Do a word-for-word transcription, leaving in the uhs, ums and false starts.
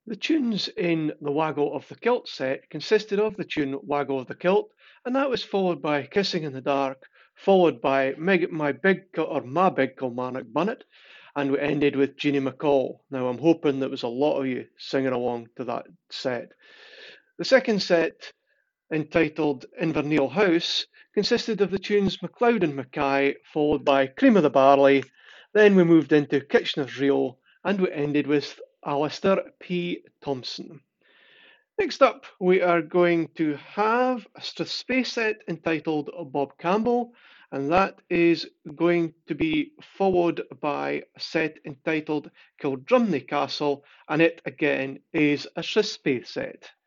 The tunes in the Waggle of the Kilt set consisted of the tune Waggle of the Kilt, and that was followed by Kissing in the Dark, followed by Meg- My Big or My Big Kilmarnock Bunnet, and we ended with Jeannie McCall. Now I'm hoping there was a lot of you singing along to that set. The second set, entitled Inverness House, consisted of the tunes MacLeod and Mackay, followed by Cream of the Barley. Then we moved into Kitchener's Reel, and we ended with Alistair P. Thompson. Next up, we are going to have a space set entitled Bob Campbell, and that is going to be followed by a set entitled Kildrumney Castle, and it again is a space set.